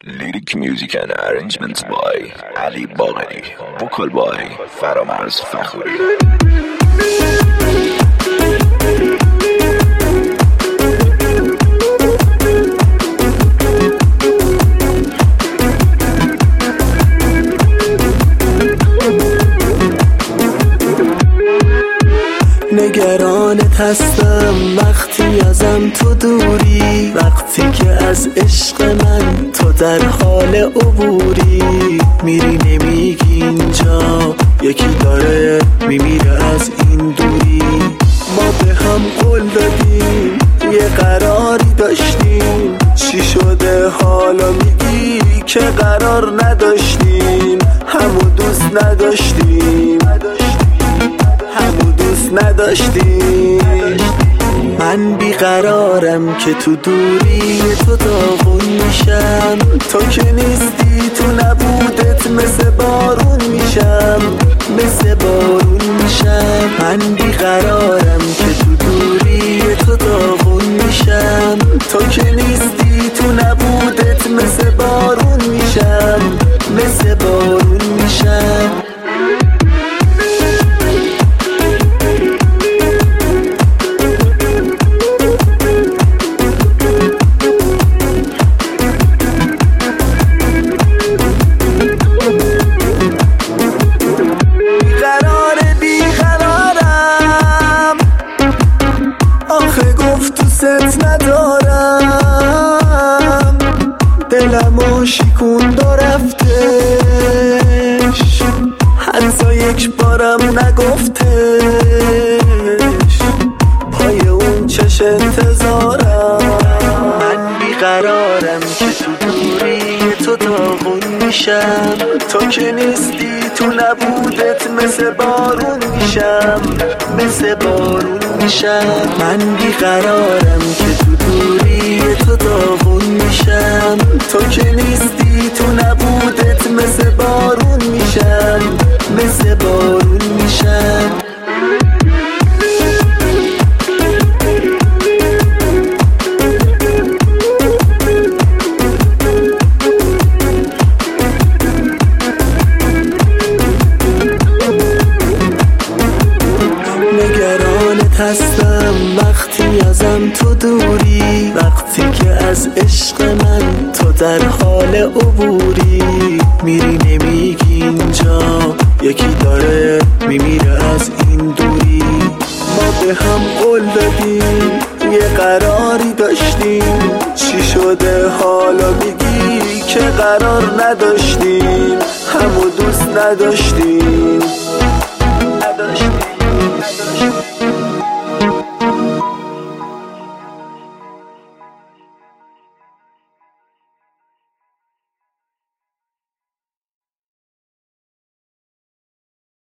Lyric music and arrangements by Ali Bagheri. Vocal by Faramarz Fakhoury. نگرانت هستم وقتی ازم تو دوری، وقتی که از عشق من تو در حال عبوری. میری نمیگی اینجا یکی داره میمیره از این دوری. ما به هم قول دادیم یه قراری داشتیم، چی شده حالا میگی که قرار نداشتیم؟ همو دوست نداشتیم، همو دوست نداشتیم. من بیقرارم که تو دوری تو داغون میشم، تو که نیستی تو نبودت مثل بارون میشم، مثل بارون میشم. من بیقرارم که تو دوری تو داغون میشم، تو که نیستی تو نبودت مثل بارون میشم، مثل بارون میشم. ندارم دلمو شکوند و رفتش، حتی یک بارم نگفتش. پای اون چش انتظارم. من بیقرارم که تو دوری تو داغون میشم، تو که نیستی تو نبودت مثل بارون میشم، مثل بارون میشم. من بیقرارم که تو دوری تو داغون میشم، تو که نیستی تو نبودت مثل بارون میشم، مثل بارون میشم. نگرانت هستم وقتی ازم تو دوری، وقتی که از عشق من تو در حال عبوری. میری نمیگی اینجا یکی داره میمیره از این دوری. ما به هم قول دادیم یه قراری داشتیم، چی شده حالا میگی که قرار نداشتیم؟ همو دوست نداشتیم.